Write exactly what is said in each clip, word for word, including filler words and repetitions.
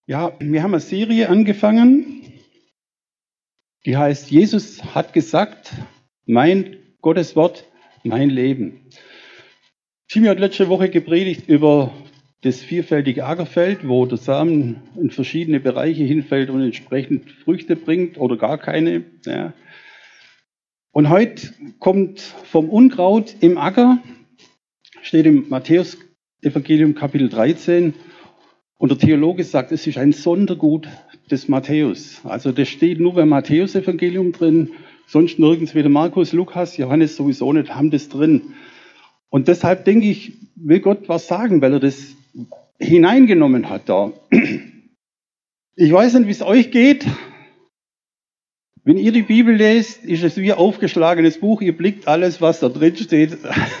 Ja, wir haben eine Serie angefangen, die heißt Jesus hat gesagt, mein Gottes Wort, mein Leben. Jimmy hat letzte Woche gepredigt über das vielfältige Ackerfeld, wo der Samen in verschiedene Bereiche hinfällt und entsprechend Früchte bringt oder gar keine. Ja. Und heute kommt vom Unkraut im Acker, steht im Matthäus-Evangelium Kapitel dreizehn. Und der Theologe sagt, es ist ein Sondergut des Matthäus. Also das steht nur beim Matthäus-Evangelium drin, sonst nirgends, weder Markus, Lukas, Johannes sowieso nicht, haben das drin. Und deshalb denke ich, will Gott was sagen, weil er das hineingenommen hat da. Ich weiß nicht, wie es euch geht. Wenn ihr die Bibel lest, ist es wie ein aufgeschlagenes Buch, ihr blickt alles, was da drin steht.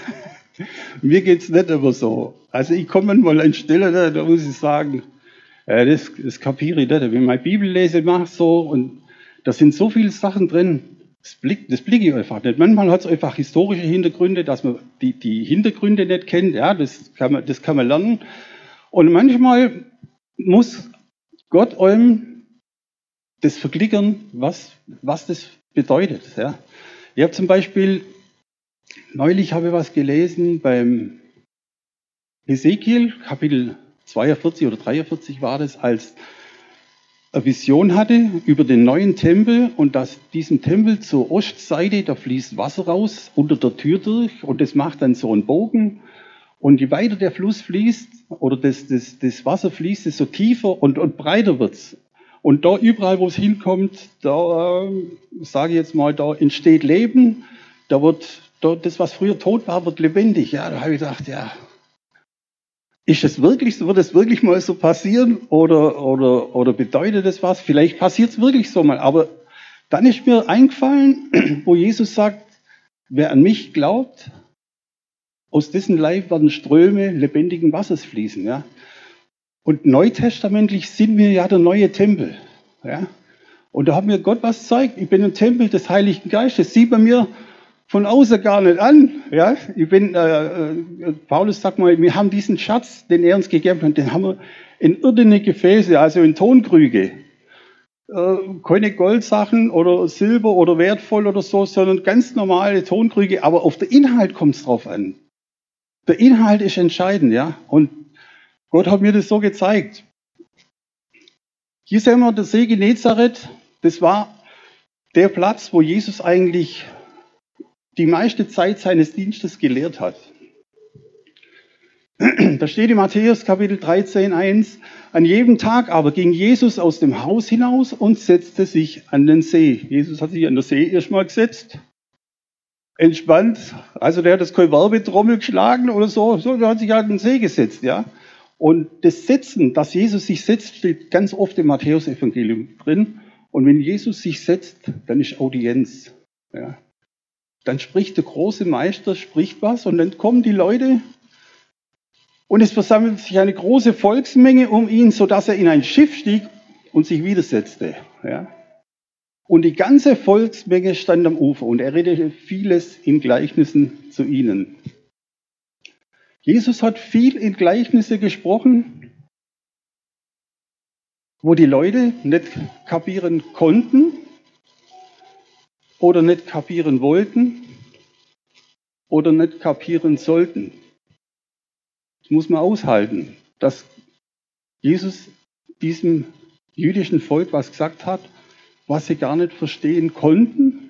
Mir geht's nicht immer so. Also ich komme mal an Stelle, da muss ich sagen, äh, das, das kapiere ich nicht. Wenn ich meine Bibel lese, mache ich so und da sind so viele Sachen drin, das blicke das blick ich einfach nicht. Manchmal hat es einfach historische Hintergründe, dass man die, die Hintergründe nicht kennt, ja, das kann man, das kann man lernen. Und manchmal muss Gott einem das verklickern, was, was das bedeutet. Ja. Ich habe zum Beispiel Neulich habe ich was gelesen beim Hesekiel, Kapitel zweiundvierzig oder dreiundvierzig war das, als eine Vision hatte über den neuen Tempel und dass diesem Tempel zur Ostseite, da fließt Wasser raus, unter der Tür durch und das macht dann so einen Bogen. Und je weiter der Fluss fließt oder das, das, das Wasser fließt, desto tiefer und, und breiter wird's. Und da überall, wo es hinkommt, da äh, sage ich jetzt mal, da entsteht Leben, da wird das, was früher tot war, wird lebendig. Ja, da habe ich gedacht, ja, ist es wirklich so, wird es wirklich mal so passieren oder, oder, oder bedeutet das was? Vielleicht passiert es wirklich so mal. Aber dann ist mir eingefallen, wo Jesus sagt, wer an mich glaubt, aus dessen Leib werden Ströme lebendigen Wassers fließen. Ja? Und neutestamentlich sind wir ja der neue Tempel. Ja? Und da hat mir Gott was gezeigt. Ich bin ein Tempel des Heiligen Geistes. Sieht man mir von außen gar nicht an. Ja, ich bin, äh, äh, Paulus sagt mal, wir haben diesen Schatz, den er uns gegeben hat, den haben wir in irdene Gefäße, also in Tonkrüge. Äh, keine Goldsachen oder Silber oder wertvoll oder so, sondern ganz normale Tonkrüge. Aber auf den Inhalt kommt es drauf an. Der Inhalt ist entscheidend, ja. Und Gott hat mir das so gezeigt. Hier sehen wir der See Genezareth. Das war der Platz, wo Jesus eigentlich die meiste Zeit seines Dienstes gelehrt hat. Da steht in Matthäus Kapitel dreizehn, eins, an jedem Tag aber ging Jesus aus dem Haus hinaus und setzte sich an den See. Jesus hat sich an den See erstmal gesetzt, entspannt, also der hat das keine Werbetrommel geschlagen oder so, so der hat sich an den See gesetzt, ja. Und das Setzen, dass Jesus sich setzt, steht ganz oft im Matthäus-Evangelium drin. Und wenn Jesus sich setzt, dann ist Audienz, ja. Dann spricht der große Meister, spricht was und dann kommen die Leute und es versammelt sich eine große Volksmenge um ihn, sodass er in ein Schiff stieg und sich widersetzte. Ja. Und die ganze Volksmenge stand am Ufer und er redete vieles in Gleichnissen zu ihnen. Jesus hat viel in Gleichnisse gesprochen, wo die Leute nicht kapieren konnten oder nicht kapieren wollten oder nicht kapieren sollten. Das muss man aushalten, dass Jesus diesem jüdischen Volk was gesagt hat, was sie gar nicht verstehen konnten.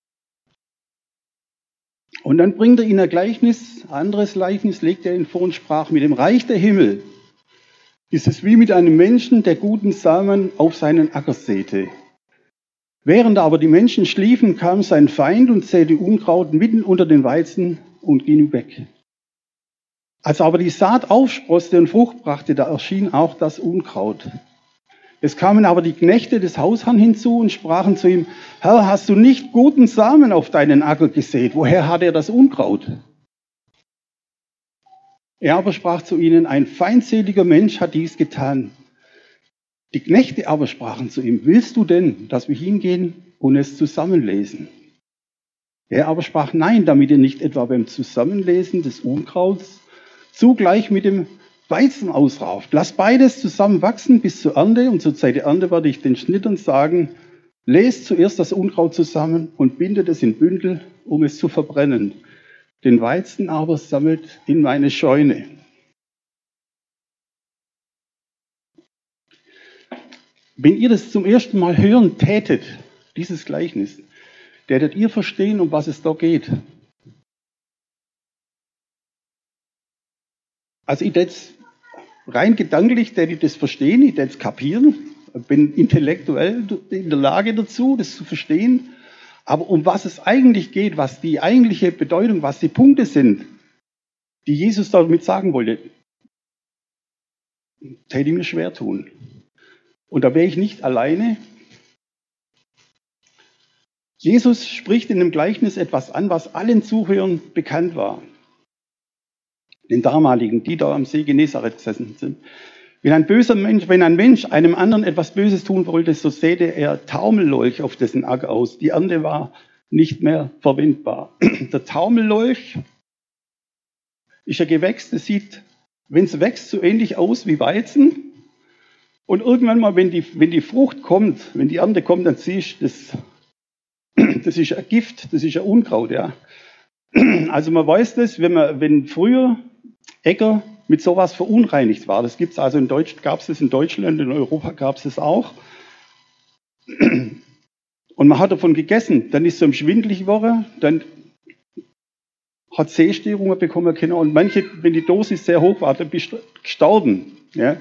Und dann bringt er ihnen ein Gleichnis, ein anderes Gleichnis legt er ihnen vor und sprach, mit dem Reich der Himmel ist es wie mit einem Menschen, der guten Samen auf seinen Acker säte. Während aber die Menschen schliefen, kam sein Feind und säte Unkraut mitten unter den Weizen und ging weg. Als aber die Saat aufsproßte und Frucht brachte, da erschien auch das Unkraut. Es kamen aber die Knechte des Hausherrn hinzu und sprachen zu ihm, Herr, hast du nicht guten Samen auf deinen Acker gesät? Woher hat er das Unkraut? Er aber sprach zu ihnen, ein feindseliger Mensch hat dies getan. Die Knechte aber sprachen zu ihm, willst du denn, dass wir hingehen und es zusammenlesen? Er aber sprach, nein, damit ihr nicht etwa beim Zusammenlesen des Unkrauts zugleich mit dem Weizen ausrauft. Lass beides zusammen wachsen bis zur Ernte und zur Zeit der Ernte werde ich den Schnittern sagen, lest zuerst das Unkraut zusammen und bindet es in Bündel, um es zu verbrennen. Den Weizen aber sammelt in meine Scheune. Wenn ihr das zum ersten Mal hören tätet, dieses Gleichnis, tätet ihr verstehen, um was es da geht. Also ich jetzt rein gedanklich, täte ich das verstehen, ich täte es kapieren, bin intellektuell in der Lage dazu, das zu verstehen. Aber um was es eigentlich geht, was die eigentliche Bedeutung, was die Punkte sind, die Jesus damit sagen wollte, täte ich mir schwer tun. Und da wäre ich nicht alleine. Jesus spricht in dem Gleichnis etwas an, was allen Zuhörern bekannt war. Den damaligen, die da am See Genezareth gesessen sind. Wenn ein böser Mensch, wenn ein Mensch einem anderen etwas Böses tun wollte, so säte er Taumellolch auf dessen Acker aus. Die Ernte war nicht mehr verwendbar. Der Taumellolch ist ein Gewächs, das sieht, wenn es wächst, so ähnlich aus wie Weizen. Und irgendwann mal, wenn die, wenn die Frucht kommt, wenn die Ernte kommt, dann siehst du, das, das ist ein Gift, das ist ein Unkraut. Ja. Also man weiß das, wenn, man, wenn früher Äcker mit sowas verunreinigt war. Das gibt's also in Deutsch, gab es das in Deutschland, in Europa gab es das auch. Und man hat davon gegessen, dann ist es so schwindelig geworden, dann hat Sehstörungen bekommen Kinder und manche, wenn die Dosis sehr hoch war, dann bist du gestorben. Ja.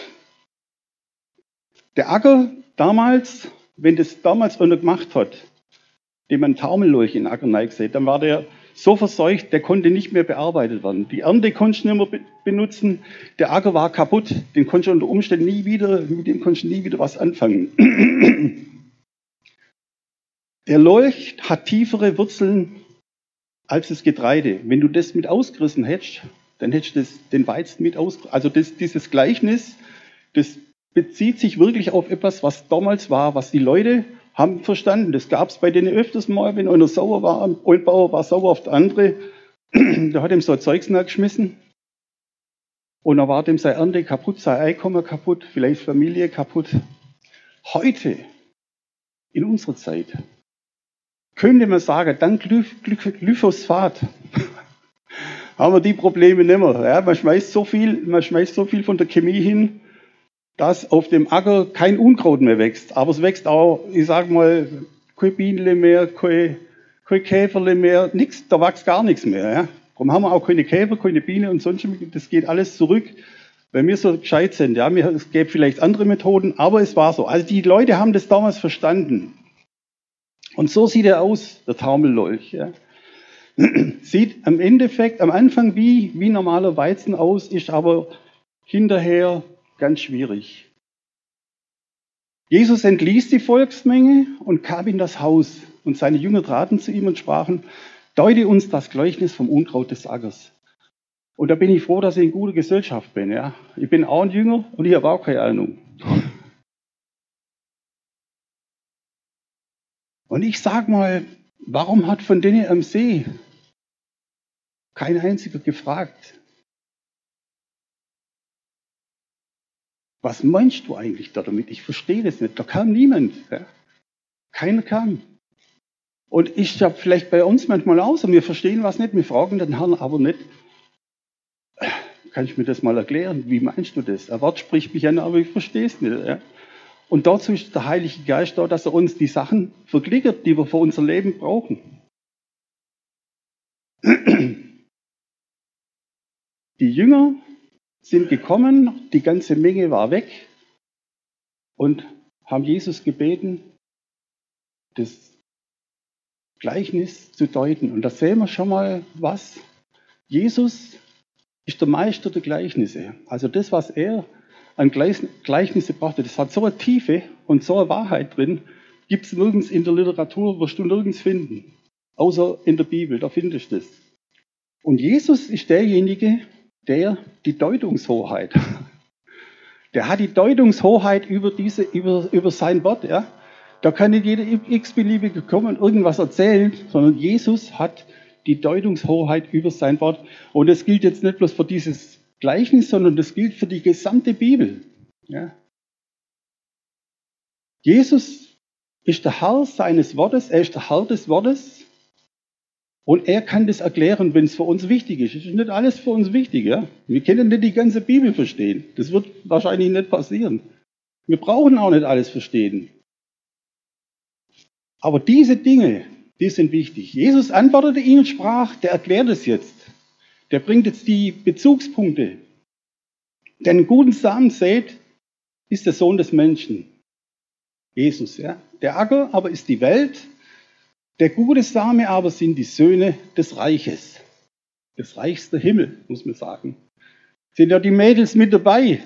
Der Acker damals, wenn das damals einer gemacht hat, dem man Taumellolch in den Acker reingesät, dann war der so verseucht, der konnte nicht mehr bearbeitet werden. Die Ernte konntest du nicht mehr be- benutzen, der Acker war kaputt, den konntest du unter Umständen nie wieder, mit dem konntest du nie wieder was anfangen. Der Lolch hat tiefere Wurzeln als das Getreide. Wenn du das mit ausgerissen hättest, dann hättest du das, den Weizen mit ausgerissen. Also das, dieses Gleichnis, das bezieht sich wirklich auf etwas, was damals war, was die Leute haben verstanden. Das gab es bei denen öfters mal, wenn einer sauer war, ein Oldbauer war sauer auf der andere, der hat ihm so ein Zeugs nachgeschmissen und dann war dem seine Ernte kaputt, sein Einkommen kaputt, vielleicht Familie kaputt. Heute, in unserer Zeit, könnte man sagen, dank Glyph- Glyph- Glyphosat haben wir die Probleme nicht mehr. Ja, man schmeißt so viel, man schmeißt so viel von der Chemie hin, dass auf dem Acker kein Unkraut mehr wächst. Aber es wächst auch, ich sage mal, kein Bienenle mehr, kein, kein Käferle mehr, nichts, da wächst gar nichts mehr. Ja. Darum haben wir auch keine Käfer, keine Biene und sonst, das geht alles zurück, weil wir so gescheit sind. Ja. Es gäbe vielleicht andere Methoden, aber es war so. Also die Leute haben das damals verstanden. Und so sieht er aus, der Taumellolch. Ja. Sieht am Endeffekt, am Anfang wie, wie normaler Weizen aus, ist aber hinterher ganz schwierig. Jesus entließ die Volksmenge und kam in das Haus. Und seine Jünger traten zu ihm und sprachen, deute uns das Gleichnis vom Unkraut des Ackers. Und da bin ich froh, dass ich in guter Gesellschaft bin. Ja. Ich bin auch ein Jünger und ich habe auch keine Ahnung. Und ich sag mal, warum hat von denen am See kein einziger gefragt? Was meinst du eigentlich da damit? Ich verstehe das nicht. Da kam niemand. Ja. Keiner kam. Und ich habe vielleicht bei uns manchmal auch so, wir verstehen was nicht, wir fragen den Herrn aber nicht. Kann ich mir das mal erklären? Wie meinst du das? Ein Wort spricht mich an, aber ich verstehe es nicht. Ja. Und dazu ist der Heilige Geist da, dass er uns die Sachen verklickert, die wir für unser Leben brauchen. Die Jünger sind gekommen, die ganze Menge war weg und haben Jesus gebeten, das Gleichnis zu deuten. Und da sehen wir schon mal was. Jesus ist der Meister der Gleichnisse. Also das, was er an Gleichnisse brachte, das hat so eine Tiefe und so eine Wahrheit drin, gibt es nirgends in der Literatur, wirst du nirgends finden. Außer in der Bibel, da findest du das. Und Jesus ist derjenige, der die Deutungshoheit, der hat die Deutungshoheit über, diese, über, über sein Wort. Ja. Da kann nicht jeder x-beliebige kommen und irgendwas erzählen, sondern Jesus hat die Deutungshoheit über sein Wort. Und das gilt jetzt nicht bloß für dieses Gleichnis, sondern das gilt für die gesamte Bibel. Ja. Jesus ist der Herr seines Wortes, er ist der Herr des Wortes und er kann das erklären, wenn es für uns wichtig ist. Es ist nicht alles für uns wichtig. Ja. Wir können nicht die ganze Bibel verstehen. Das wird wahrscheinlich nicht passieren. Wir brauchen auch nicht alles verstehen. Aber diese Dinge, die sind wichtig. Jesus antwortete ihnen und sprach, der erklärt es jetzt. Der bringt jetzt die Bezugspunkte. Der einen guten Samen sät, ist der Sohn des Menschen. Jesus, ja. Der Acker aber ist die Welt. Der gute Same aber sind die Söhne des Reiches. Des Reichs der Himmel, muss man sagen. Sind ja die Mädels mit dabei?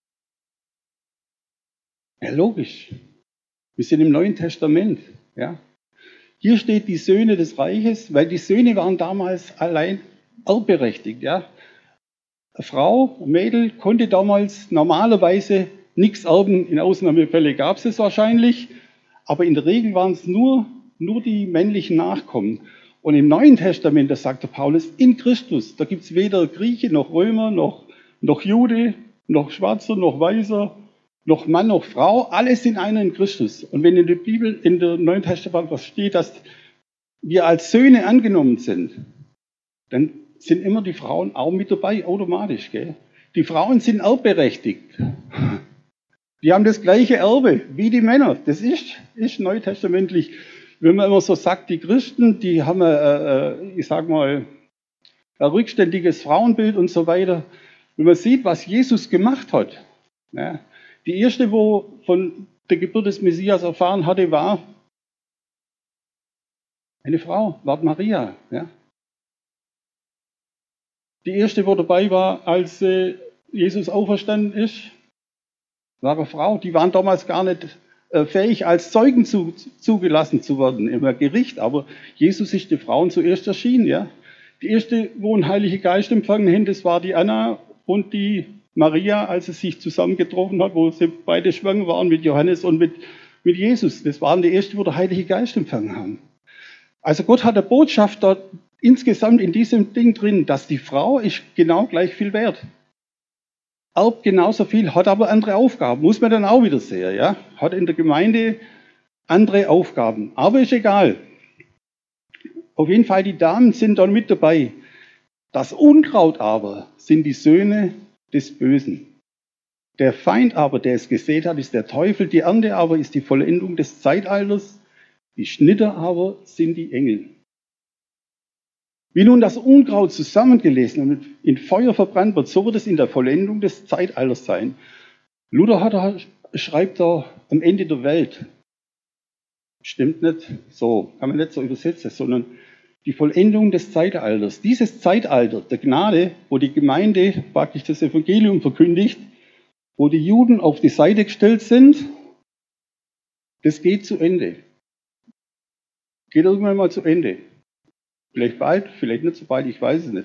Ja, logisch. Wir sind im Neuen Testament. Ja. Hier steht die Söhne des Reiches, weil die Söhne waren damals allein erbberechtigt. Ja. Eine Frau, ein Mädel, konnte damals normalerweise nichts erben. In Ausnahmefällen gab es es wahrscheinlich, aber in der Regel waren es nur, nur die männlichen Nachkommen. Und im Neuen Testament, da sagt der Paulus, in Christus, da gibt es weder Grieche noch Römer, noch, noch Jude, noch Schwarzer, noch Weißer, noch Mann, noch Frau, alles sind einer in Christus. Und wenn in der Bibel, in der Neuen Testament was steht, dass wir als Söhne angenommen sind, dann sind immer die Frauen auch mit dabei, automatisch. Gell? Die Frauen sind erbberechtigt. Die haben das gleiche Erbe wie die Männer. Das ist, ist neutestamentlich. Wenn man immer so sagt, die Christen, die haben, äh, ich sag mal, ein rückständiges Frauenbild und so weiter. Wenn man sieht, was Jesus gemacht hat, ja, die erste, wo von der Geburt des Messias erfahren hatte, war eine Frau, war Maria. Ja. Die erste, wo dabei war, als äh, Jesus auferstanden ist, war eine Frau. Die waren damals gar nicht äh, fähig, als Zeugen zu, zugelassen zu werden im Gericht. Aber Jesus ist den Frauen zuerst erschienen. Ja. Die erste, wo ein Heiliger Geist empfangen hat, das war die Anna und die Maria, als sie sich zusammengetroffen hat, wo sie beide schwanger waren mit Johannes und mit, mit Jesus. Das waren die ersten, wo der Heilige Geist empfangen haben. Also Gott hat eine Botschaft dort insgesamt in diesem Ding drin, dass die Frau ist genau gleich viel wert. Erbt genauso viel, hat aber andere Aufgaben. Muss man dann auch wieder sehen, ja? Hat in der Gemeinde andere Aufgaben. Aber ist egal. Auf jeden Fall, die Damen sind dann mit dabei. Das Unkraut aber sind die Söhne des Bösen. Der Feind aber, der es gesät hat, ist der Teufel. Die Ernte aber ist die Vollendung des Zeitalters. Die Schnitter aber sind die Engel. Wie nun das Unkraut zusammengelesen und in Feuer verbrannt wird, so wird es in der Vollendung des Zeitalters sein. Luther hat, schreibt da am Ende der Welt. Stimmt nicht so, kann man nicht so übersetzen, sondern die Vollendung des Zeitalters. Dieses Zeitalter der Gnade, wo die Gemeinde praktisch das Evangelium verkündigt, wo die Juden auf die Seite gestellt sind, das geht zu Ende. Geht irgendwann mal zu Ende. Vielleicht bald, vielleicht nicht so bald, ich weiß es nicht.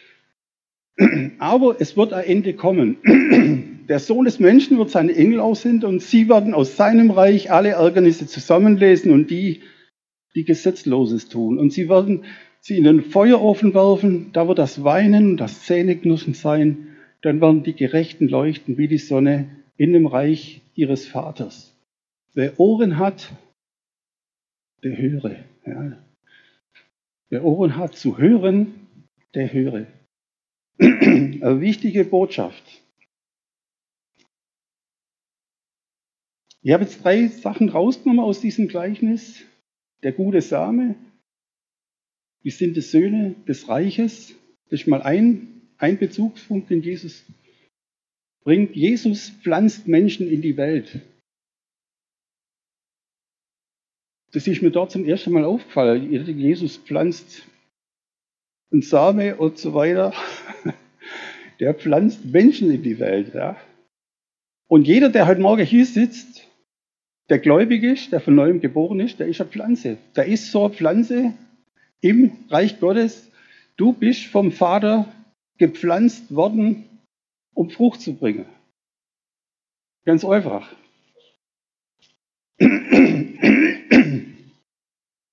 Aber es wird ein Ende kommen. Der Sohn des Menschen wird seine Engel aussenden und sie werden aus seinem Reich alle Ärgernisse zusammenlesen und die, die Gesetzloses tun. Und sie werden sie in den Feuerofen werfen, da wird das Weinen und das Zähneknirschen sein. Dann werden die Gerechten leuchten wie die Sonne in dem Reich ihres Vaters. Wer Ohren hat, der höre. Ja. Wer Ohren hat zu hören, der höre. Eine wichtige Botschaft. Ich habe jetzt drei Sachen rausgenommen aus diesem Gleichnis. Der gute Same, wir sind die Söhne des Reiches. Das ist mal ein, ein Bezugspunkt, den Jesus bringt. Jesus pflanzt Menschen in die Welt. Das ist mir dort zum ersten Mal aufgefallen. Jesus pflanzt einen Same und so weiter. Der pflanzt Menschen in die Welt. Ja. Und jeder, der heute Morgen hier sitzt, der gläubig ist, der von neuem geboren ist, der ist eine Pflanze. Der ist so eine Pflanze im Reich Gottes. Du bist vom Vater gepflanzt worden, um Frucht zu bringen. Ganz einfach.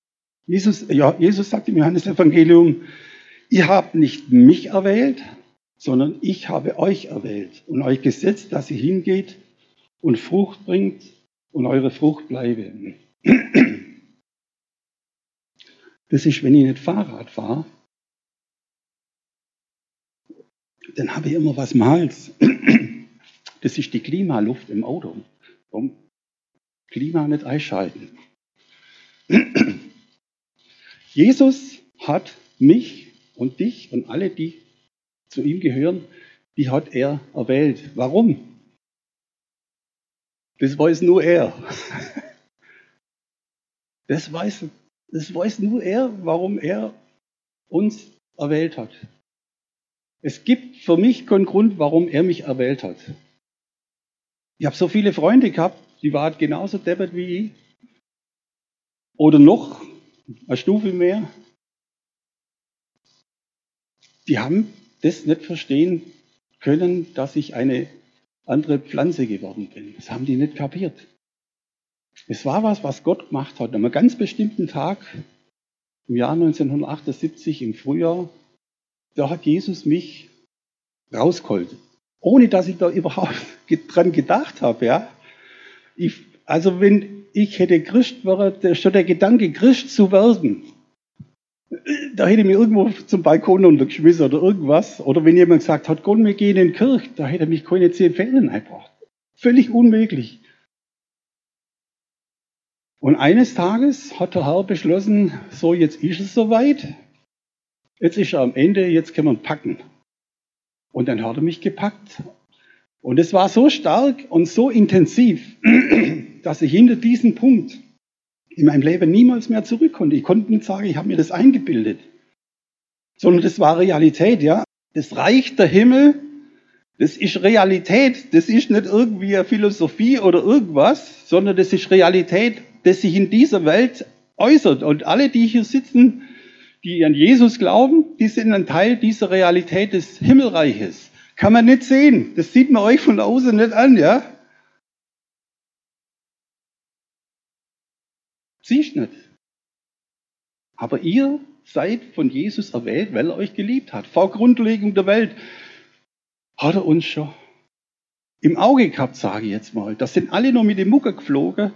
Jesus, ja, Jesus sagt im Johannesevangelium, ihr habt nicht mich erwählt, sondern ich habe euch erwählt und euch gesetzt, dass ihr hingeht und Frucht bringt und eure Frucht bleibe. Das ist, wenn ich nicht Fahrrad fahre, dann habe ich immer was im Hals. Das ist die Klimaluft im Auto. Warum? Klima nicht einschalten. Jesus hat mich und dich und alle, die zu ihm gehören, die hat er erwählt. Warum? Das weiß nur er. Das weiß, das weiß nur er, warum er uns erwählt hat. Es gibt für mich keinen Grund, warum er mich erwählt hat. Ich habe so viele Freunde gehabt, die waren genauso deppert wie ich. Oder noch eine Stufe mehr. Die haben das nicht verstehen können, dass ich eine andere Pflanze geworden bin. Das haben die nicht kapiert. Es war was, was Gott gemacht hat. An einem ganz bestimmten Tag, im Jahr neunzehnhundertachtundsiebzig, im Frühjahr, da hat Jesus mich rausgeholt. Ohne dass ich da überhaupt dran gedacht habe. Ja? Ich, also wenn ich hätte Christ wäre, schon der Gedanke, Christ zu werden, da hätte ich mich irgendwo zum Balkon untergeschmissen oder irgendwas. Oder wenn jemand gesagt hat, Gott, wir gehen in die Kirche, da hätte er mich keine zehn Fäden eingebracht. Völlig unmöglich. Und eines Tages hat der Herr beschlossen, so jetzt ist es soweit, jetzt ist er am Ende, jetzt können wir ihn packen. Und dann hat er mich gepackt. Und es war so stark und so intensiv, dass ich hinter diesem Punkt in meinem Leben niemals mehr zurück konnte. Ich konnte nicht sagen, ich habe mir das eingebildet, sondern das war Realität. Ja, das Reich der Himmel, das ist Realität. Das ist nicht irgendwie eine Philosophie oder irgendwas, sondern das ist Realität, das sich in dieser Welt äußert. Und alle, die hier sitzen, die an Jesus glauben, die sind ein Teil dieser Realität des Himmelreiches. Kann man nicht sehen. Das sieht man euch von außen nicht an, ja? Siehst nicht. Aber ihr seid von Jesus erwählt, weil er euch geliebt hat. Vor Grundlegung der Welt hat er uns schon im Auge gehabt, sage ich jetzt mal. Das sind alle nur mit dem Mucker geflogen.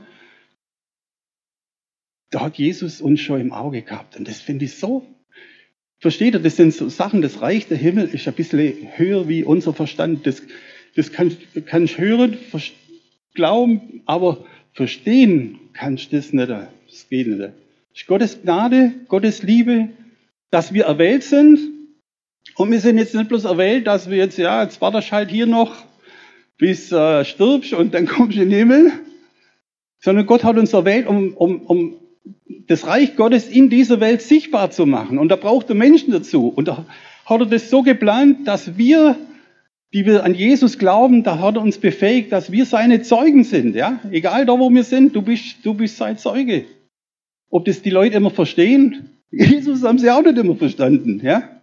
Da hat Jesus uns schon im Auge gehabt. Und das finde ich so, versteht ihr, das sind so Sachen, das Reich der Himmel ist ein bisschen höher wie unser Verstand. Das, das kannst du kannst hören, glauben, aber verstehen kannst du das nicht. Das geht nicht. Das ist Gottes Gnade, Gottes Liebe, dass wir erwählt sind. Und wir sind jetzt nicht bloß erwählt, dass wir jetzt, ja, jetzt wartest du halt hier noch, bis äh, stirbst und dann kommst du in den Himmel. Sondern Gott hat uns erwählt, um, um, um das Reich Gottes in dieser Welt sichtbar zu machen. Und da braucht er Menschen dazu. Und da hat er das so geplant, dass wir, die wir an Jesus glauben, da hat er uns befähigt, dass wir seine Zeugen sind. Ja? Egal da, wo wir sind, du bist, du bist sein Zeuge. Ob das die Leute immer verstehen? Jesus haben sie auch nicht immer verstanden. Ja?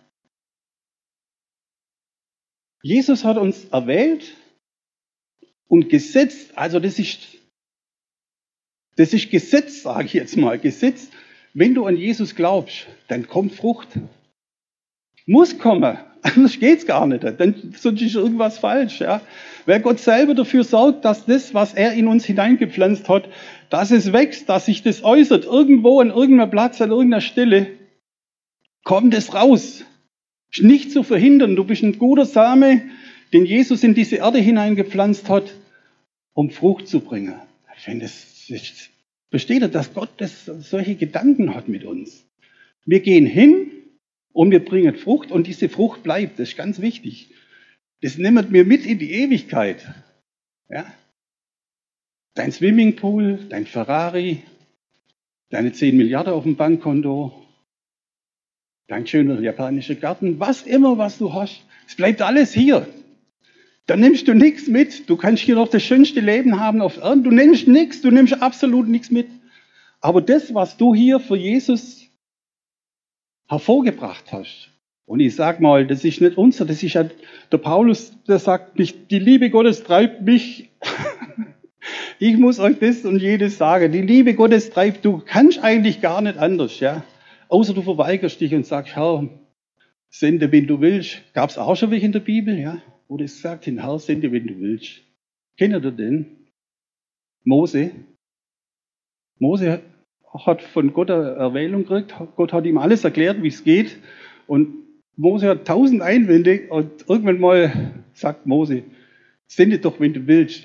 Jesus hat uns erwählt und gesetzt. Also das ist, das ist Gesetz, sage ich jetzt mal. Gesetz. Wenn du an Jesus glaubst, dann kommt Frucht. Muss kommen. Anders geht's gar nicht. Dann, sonst ist irgendwas falsch. Ja? Weil Gott selber dafür sorgt, dass das, was er in uns hineingepflanzt hat, dass es wächst, dass sich das äußert. Irgendwo an irgendeinem Platz, an irgendeiner Stelle, kommt es raus. Ist nicht zu verhindern. Du bist ein guter Same, den Jesus in diese Erde hineingepflanzt hat, um Frucht zu bringen. Ich finde, das ist, versteht ihr, dass Gott das, solche Gedanken hat mit uns. Wir gehen hin und wir bringen Frucht und diese Frucht bleibt. Das ist ganz wichtig. Das nimmt mir mit in die Ewigkeit. Ja? Dein Swimmingpool, dein Ferrari, deine zehn Milliarden auf dem Bankkonto, dein schöner japanischer Garten, was immer, was du hast, es bleibt alles hier. Da nimmst du nichts mit. Du kannst hier noch das schönste Leben haben auf Erden. Du nimmst nichts, du nimmst absolut nichts mit. Aber das, was du hier für Jesus hervorgebracht hast, und ich sag mal, das ist nicht unser, das ist ja der Paulus, der sagt, mich, die Liebe Gottes treibt mich. Ich muss euch das und jedes sagen. Die Liebe Gottes treibt, du kannst eigentlich gar nicht anders, ja. Außer du verweigerst dich und sagst, Herr, Sende, wenn du willst. Gab es auch schon welche in der Bibel, ja, wo das gesagt hat, Herr, sende, wenn du willst. Kennt ihr den? Mose. Mose hat von Gott eine Erwählung gekriegt. Gott hat ihm alles erklärt, wie es geht. Und Mose hat tausend Einwände und irgendwann mal sagt Mose, sende doch, wenn du willst.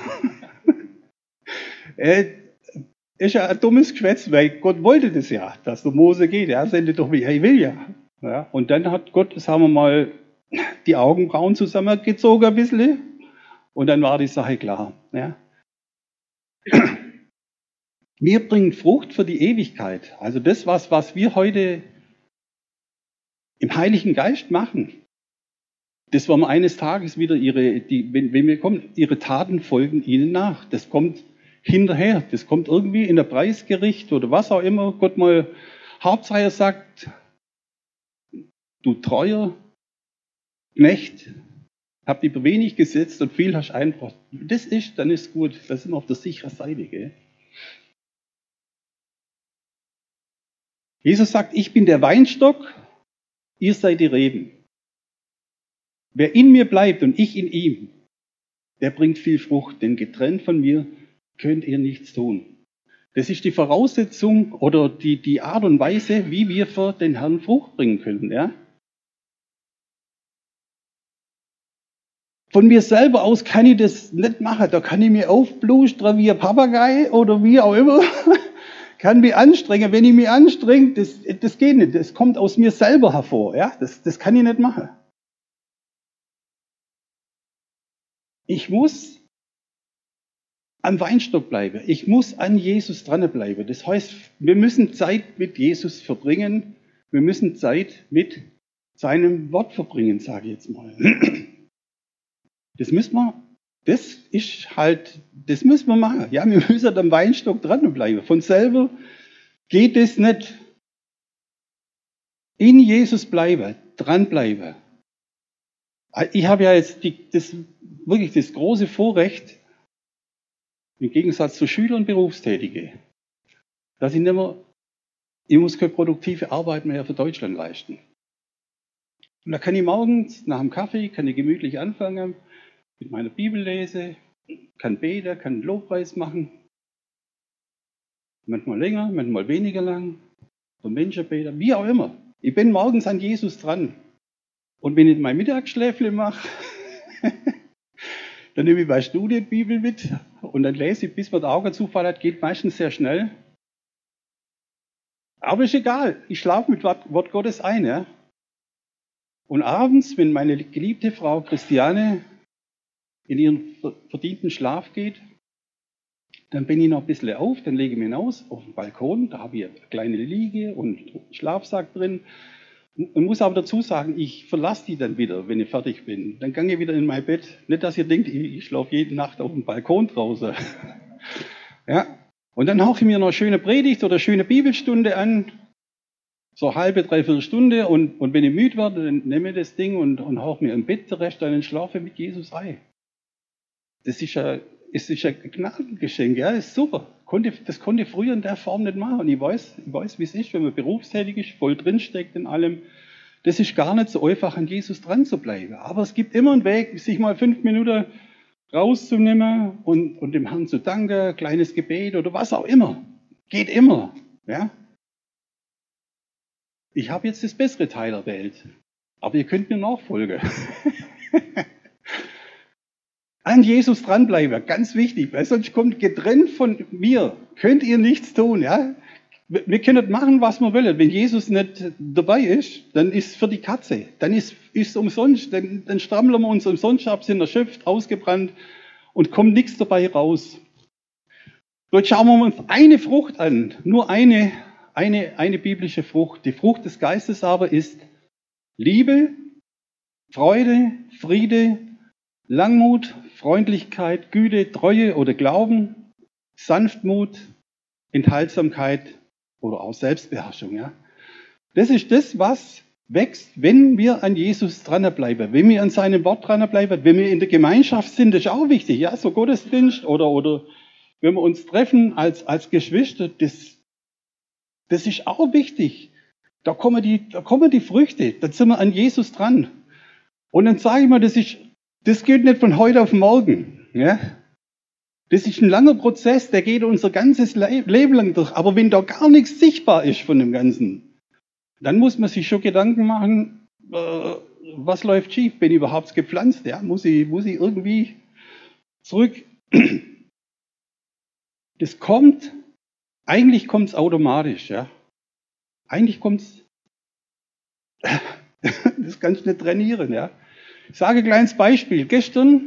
Er ist ja ein dummes Geschwätz, weil Gott wollte das ja, dass der Mose geht. Er sendet doch, wie er will ja. Ja. Und dann hat Gott, sagen wir mal, die Augenbrauen zusammengezogen ein bisschen und dann war die Sache klar. Ja. Wir bringen Frucht für die Ewigkeit. Also das, was, was wir heute im Heiligen Geist machen, das wollen wir eines Tages wieder ihre, die, wenn, wenn wir kommen, ihre Taten folgen ihnen nach. Das kommt hinterher. Das kommt irgendwie in der Preisgericht oder was auch immer. Gott mal, Hauptsache er sagt, du treuer Knecht, hab über wenig gesetzt und viel hast eingebracht. Das ist, dann ist gut. Da sind wir auf der sicheren Seite. Gell? Jesus sagt, ich bin der Weinstock, ihr seid die Reben. Wer in mir bleibt und ich in ihm, der bringt viel Frucht, denn getrennt von mir könnt ihr nichts tun. Das ist die Voraussetzung oder die, die Art und Weise, wie wir für den Herrn Frucht bringen können. Ja? Von mir selber aus kann ich das nicht machen. Da kann ich mir aufblustern wie ein Papagei oder wie auch immer. Kann mich anstrengen. Wenn ich mich anstrenge, das, das geht nicht. Das kommt aus mir selber hervor. Ja? Das, das kann ich nicht machen. Ich muss am Weinstock bleiben. Ich muss an Jesus dranbleiben. Das heißt, wir müssen Zeit mit Jesus verbringen. Wir müssen Zeit mit seinem Wort verbringen, sage ich jetzt mal. Das müssen wir, das ist halt, das müssen wir machen. Ja, wir müssen am Weinstock dranbleiben. Von selber geht es nicht. In Jesus bleiben, dranbleiben. Ich habe ja jetzt die, das, wirklich das große Vorrecht, im Gegensatz zu Schülern und Berufstätigen, dass ich nicht mehr, ich muss keine produktive Arbeit mehr für Deutschland leisten. Und da kann ich morgens nach dem Kaffee, kann ich gemütlich anfangen, mit meiner Bibel lese, kann beten, kann Lobpreis machen. Manchmal länger, manchmal weniger lang. Für Menschen beten, wie auch immer. Ich bin morgens an Jesus dran. Und wenn ich mein Mittagsschläfle mache, dann nehme ich meine Studienbibel mit und dann lese ich, bis mir der Augenzufall hat, geht meistens sehr schnell. Aber ist egal, ich schlafe mit Wort Gottes ein. Ja? Und abends, wenn meine geliebte Frau Christiane in ihren verdienten Schlaf geht, dann bin ich noch ein bisschen auf, dann lege ich mich hinaus auf den Balkon, da habe ich eine kleine Liege und einen Schlafsack drin. Und muss aber dazu sagen, ich verlasse die dann wieder, wenn ich fertig bin. Dann gehe ich wieder in mein Bett. Nicht, dass ihr denkt, ich, ich schlafe jede Nacht auf dem Balkon draußen. Ja. Und dann hauche ich mir noch eine schöne Predigt oder eine schöne Bibelstunde an. So eine halbe, dreiviertel Stunde. Und, und wenn ich müde werde, dann nehme ich das Ding und, und hauche mir im Bett zurecht, dann schlafe ich mit Jesus ein. Das ist ja, es ist ein Gnadengeschenk, ja, das ist super. Das konnte ich früher in der Form nicht machen. Und ich weiß, ich weiß, wie es ist, wenn man berufstätig ist, voll drinsteckt in allem. Das ist gar nicht so einfach, an Jesus dran zu bleiben. Aber es gibt immer einen Weg, sich mal fünf Minuten rauszunehmen und, und dem Herrn zu danken, kleines Gebet oder was auch immer. Geht immer, ja. Ich habe jetzt das bessere Teil der Welt. Aber ihr könnt mir nachfolgen. An Jesus dranbleiben, ganz wichtig, weil sonst kommt getrennt von mir, könnt ihr nichts tun, ja. Wir können machen, was wir wollen. Wenn Jesus nicht dabei ist, dann ist es für die Katze, dann ist es umsonst, dann, dann strammeln wir uns umsonst ab, sind erschöpft, ausgebrannt und kommt nichts dabei raus. Dort schauen wir uns eine Frucht an, nur eine, eine, eine biblische Frucht. Die Frucht des Geistes aber ist Liebe, Freude, Friede, Langmut, Freundlichkeit, Güte, Treue oder Glauben, Sanftmut, Enthaltsamkeit oder auch Selbstbeherrschung. Ja? Das ist das, was wächst, wenn wir an Jesus dranbleiben, wenn wir an seinem Wort dranbleiben, wenn wir in der Gemeinschaft sind, das ist auch wichtig, ja, so Gottesdienst oder, oder wenn wir uns treffen als, als Geschwister, das, das ist auch wichtig. Da kommen die, da kommen die Früchte, da sind wir an Jesus dran. Und dann sage ich mal, das ist, das geht nicht von heute auf morgen. Ja? Das ist ein langer Prozess, der geht unser ganzes Leben lang durch. Aber wenn da gar nichts sichtbar ist von dem Ganzen, dann muss man sich schon Gedanken machen, äh, was läuft schief? Bin ich überhaupt gepflanzt? Ja? Muss ich, muss ich irgendwie zurück? Das kommt, eigentlich kommt es automatisch. Ja? Eigentlich kommt es, das kannst du nicht trainieren. Ja? Ich sage ein kleines Beispiel. Gestern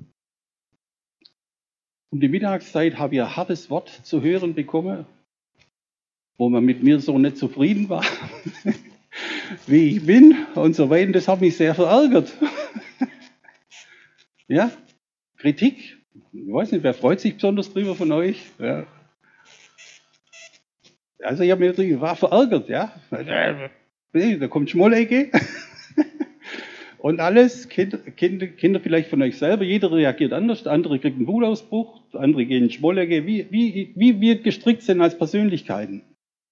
um die Mittagszeit habe ich ein hartes Wort zu hören bekommen, wo man mit mir so nicht zufrieden war, wie ich bin und so weiter. Das hat mich sehr verärgert. Ja, Kritik. Ich weiß nicht, wer freut sich besonders drüber von euch? Ja. Also ich habe mich war verärgert, ja. Da kommt Schmollecke. Und alles, Kinder, Kinder, Kinder vielleicht von euch selber, jeder reagiert anders, der andere kriegt einen Wutausbruch, der andere geht in Schmollecke, wie, wie, wie wir gestrickt sind als Persönlichkeiten.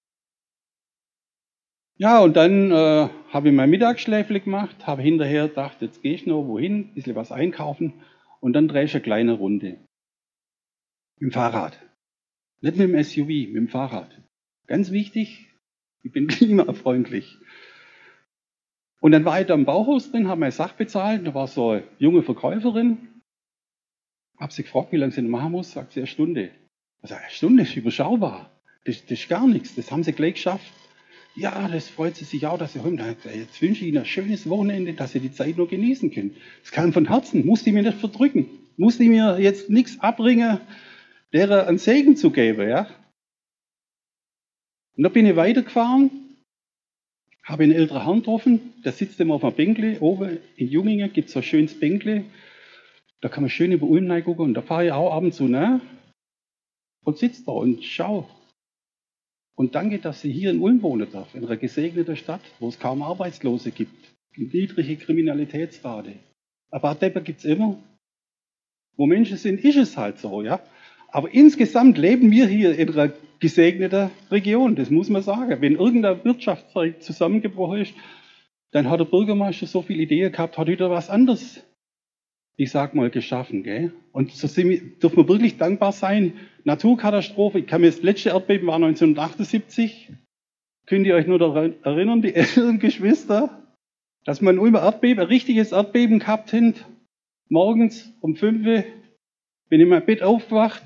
Ja, und dann äh, habe ich mein Mittagsschläfle gemacht, habe hinterher gedacht, jetzt gehe ich noch wohin, ein bisschen was einkaufen und dann drehe ich eine kleine Runde. Mit dem Fahrrad. Nicht mit dem S U V, mit dem Fahrrad. Ganz wichtig, ich bin klimafreundlich. Und dann war ich da im Bauhaus drin, habe meine Sache bezahlt, da war so eine junge Verkäuferin, habe sie gefragt, wie lange sie noch machen muss, sagt sie, eine Stunde. Ich sage, eine Stunde ist überschaubar, das, das ist gar nichts, das haben sie gleich geschafft. Ja, das freut sie sich auch, dass sie haben. Jetzt wünsche ich Ihnen ein schönes Wochenende, dass Sie die Zeit noch genießen können. Das kam von Herzen, musste ich mir nicht verdrücken, musste ich mir jetzt nichts abbringen, der einen Segen zu geben. Ja? Und da bin ich weitergefahren, habe einen älteren Herrn getroffen, der sitzt immer auf einem Bänkle, oben in Jungingen gibt es so ein schönes Bänkle, da kann man schön über Ulm gucken und da fahre ich auch ab und zu ne? Und sitze da und schau. Und danke, dass ich hier in Ulm wohnen darf, in einer gesegneten Stadt, wo es kaum Arbeitslose gibt, niedrige Kriminalitätsrate. Aber Deppen gibt es immer. Wo Menschen sind, ist es halt so, ja. Aber insgesamt leben wir hier in einer gesegneten Region, das muss man sagen. Wenn irgendein Wirtschaftszweig zusammengebrochen ist, dann hat der Bürgermeister so viele Ideen gehabt, hat wieder was anderes, ich sag mal, geschaffen. Gell? Und so sind wir, dürfen wir wirklich dankbar sein. Naturkatastrophe, ich kann mir das letzte Erdbeben war neunzehnhundertachtundsiebzig. Könnt ihr euch nur daran erinnern, die älteren Geschwister, dass man immer Erdbeben, ein richtiges Erdbeben gehabt hat, morgens um fünf Uhr bin ich in mein Bett aufgewacht.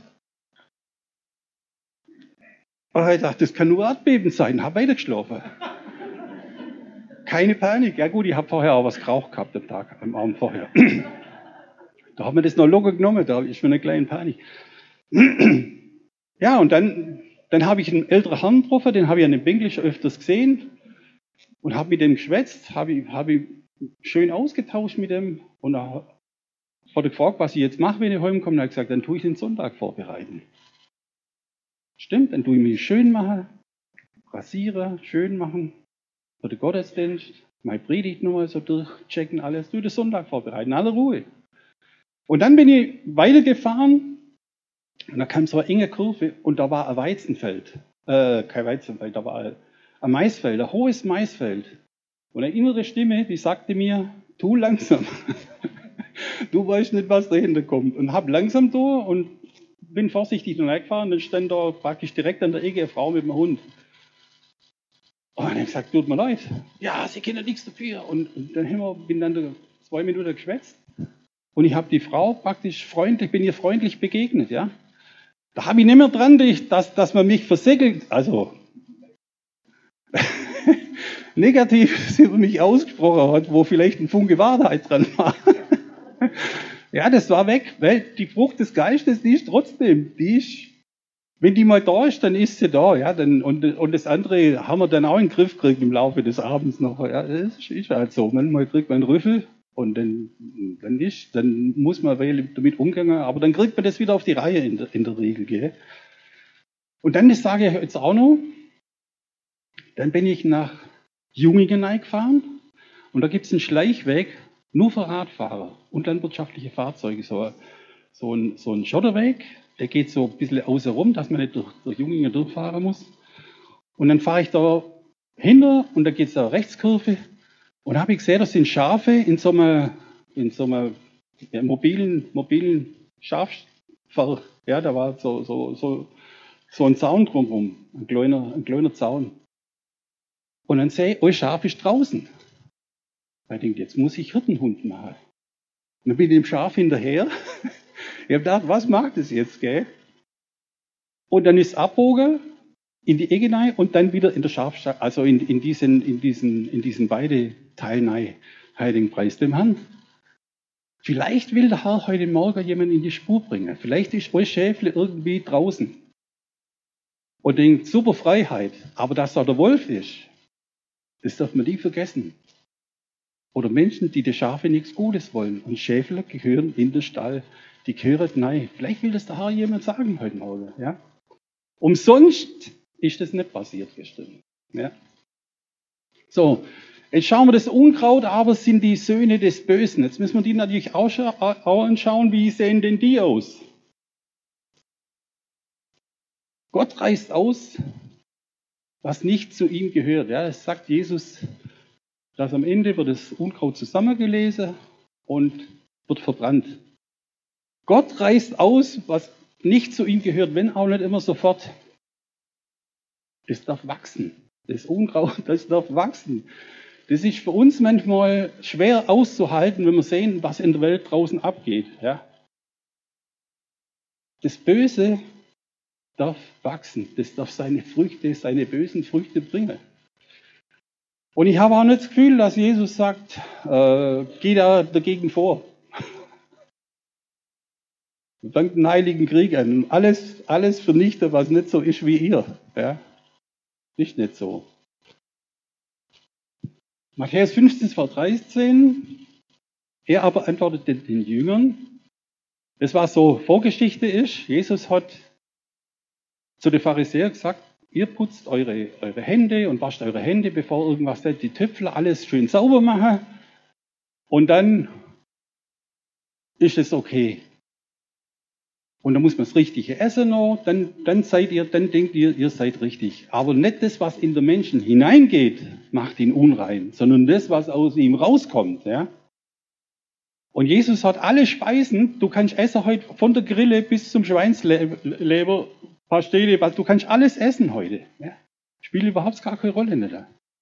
Und ich dachte, das kann nur Erdbeben sein, habe weitergeschlafen. Keine Panik. Ja gut, ich habe vorher auch was geraucht gehabt am Tag, am Abend vorher. Da haben wir das noch locker genommen, da ist schon eine kleine Panik. Ja, und dann, dann habe ich einen älteren Herrn getroffen, den habe ich an dem Bänkel schon öfters gesehen und habe mit dem geschwätzt, habe ich, habe ich schön ausgetauscht mit dem und da hat er gefragt, was ich jetzt mache, wenn ich heimkomme. Und er hat gesagt, dann tue ich den Sonntag vorbereiten. Stimmt, dann tue ich mich schön machen, rasieren, schön machen, für den Gottesdienst, meine Predigt nochmal so durchchecken, alles, tue den Sonntag vorbereiten, alle Ruhe. Und dann bin ich weitergefahren und da kam so eine enge Kurve und da war ein Weizenfeld, äh, kein Weizenfeld, da war ein Maisfeld, ein hohes Maisfeld. Und eine innere Stimme, die sagte mir, tu langsam. Du weißt nicht, was dahinter kommt. Und hab langsam da und bin vorsichtig noch reingefahren, dann stand da praktisch direkt an der Ecke eine Frau mit dem Hund. Und dann habe ich gesagt, tut mir leid. Ja, sie kennen nichts dafür. Und, und dann haben wir, bin dann da zwei Minuten geschwätzt. Und ich habe die Frau praktisch freundlich, bin ihr freundlich begegnet, ja. Da habe ich nicht mehr dran, dass, dass man mich versäckelt, also negativ über mich ausgesprochen hat, wo vielleicht ein Funke Wahrheit dran war. Ja, das war weg, weil die Frucht des Geistes, die ist trotzdem, die ist, wenn die mal da ist, dann ist sie da, ja, dann, und, und das andere haben wir dann auch in den Griff gekriegt im Laufe des Abends noch, ja, das ist, ist halt so, manchmal kriegt man einen Rüffel und dann, dann ist, dann muss man damit umgehen, aber dann kriegt man das wieder auf die Reihe in der, in der Regel, gell. Und dann, das sage ich jetzt auch noch, dann bin ich nach Jungingen gefahren und da gibt es einen Schleichweg, nur für Radfahrer und landwirtschaftliche Fahrzeuge, so, so, ein, so ein Schotterweg, der geht so ein bisschen außen rum, dass man nicht durch, durch Jungingen durchfahren muss. Und dann fahre ich da hinter und da geht es eine Rechtskurve. Und da habe ich gesehen, das sind Schafe in so einem, in so einem ja, mobilen, mobilen Schafver. Ja, da war so, so, so, so ein Zaun drumherum, ein kleiner, ein kleiner Zaun. Und dann sehe ich, oh, Schaf ist draußen. Ich denke, jetzt muss ich Hirtenhund machen. Und dann bin ich dem Schaf hinterher. Ich habe gedacht, was macht es jetzt, gell? Und dann ist abbogen in die Ecke rein und dann wieder in der Schafstall, also in, in diesen, in diesen, in diesen beide Teilen rein. Heiligen Preis dem Herrn. Vielleicht will der Herr heute Morgen jemanden in die Spur bringen. Vielleicht ist euer Schäfle irgendwie draußen und denkt, super Freiheit. Aber dass da der Wolf ist, das darf man nie vergessen. Oder Menschen, die den Schafe nichts Gutes wollen. Und Schäfle gehören in den Stall. Die gehören nein. Vielleicht will das der Herr jemand sagen heute Morgen. Ja? Umsonst ist das nicht passiert gestern. Ja? So, jetzt schauen wir das Unkraut, aber es sind die Söhne des Bösen. Jetzt müssen wir die natürlich auch, scha- auch anschauen, wie sehen denn die aus? Gott reißt aus, was nicht zu ihm gehört. Ja, das sagt Jesus, dass am Ende wird das Unkraut zusammengelesen und wird verbrannt. Gott reißt aus, was nicht zu ihm gehört, wenn auch nicht immer sofort. Das darf wachsen. Das Unkraut, das darf wachsen. Das ist für uns manchmal schwer auszuhalten, wenn wir sehen, was in der Welt draußen abgeht. Ja? Das Böse darf wachsen. Das darf seine Früchte, seine bösen Früchte bringen. Und ich habe auch nicht das Gefühl, dass Jesus sagt, äh, geh da dagegen vor. Fangt einen heiligen Krieg an. Alles, alles vernichtet, was nicht so ist wie ihr. Ja? Ist nicht so. Matthäus fünfzehn, Vers dreizehn. Er aber antwortete den Jüngern, das was so Vorgeschichte ist, Jesus hat zu den Pharisäern gesagt, ihr putzt eure, eure Hände und wascht eure Hände, bevor irgendwas seid, die Töpfel, alles schön sauber machen und dann ist es okay. Und dann muss man das Richtige essen noch, dann, dann seid ihr, dann denkt ihr, ihr seid richtig. Aber nicht das, was in den Menschen hineingeht, macht ihn unrein, sondern das, was aus ihm rauskommt. Ja? Und Jesus hat alle Speisen, du kannst essen heute von der Grille bis zum Schweinsleber, Pastete, du kannst alles essen heute. Ja? Spielt überhaupt gar keine Rolle nicht.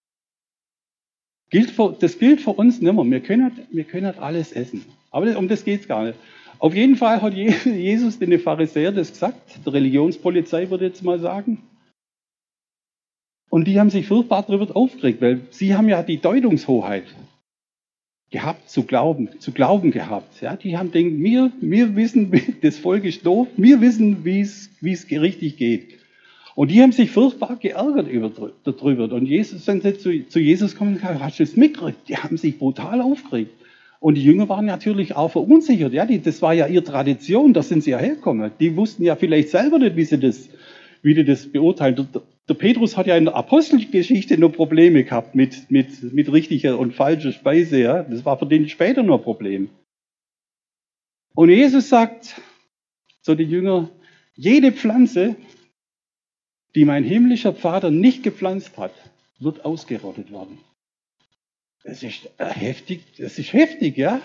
Gilt für, das gilt für uns nicht mehr. Wir können, wir können alles essen. Aber um das geht es gar nicht. Auf jeden Fall hat Jesus den Pharisäern das gesagt, der Religionspolizei würde ich jetzt mal sagen. Und die haben sich furchtbar darüber aufgeregt, weil sie haben ja die Deutungshoheit gehabt, zu glauben, zu glauben gehabt. Ja, die haben denkt, wir, wir wissen, das Volk ist doof, wir wissen, wie es, wie es richtig geht. Und die haben sich furchtbar geärgert über, darüber. Und Jesus, wenn sie zu, zu Jesus kommen, hast du das mitgekriegt? Die haben sich brutal aufgeregt. Und die Jünger waren natürlich auch verunsichert. Ja, die, das war ja ihre Tradition, da sind sie ja hergekommen. Die wussten ja vielleicht selber nicht, wie sie das, wie die das beurteilen. Der, der Petrus hat ja in der Apostelgeschichte noch Probleme gehabt mit, mit, mit richtiger und falscher Speise. Ja. Das war für den später noch ein Problem. Und Jesus sagt zu den Jüngern, jede Pflanze, die mein himmlischer Vater nicht gepflanzt hat, wird ausgerottet werden. Das ist heftig, das ist heftig, ja.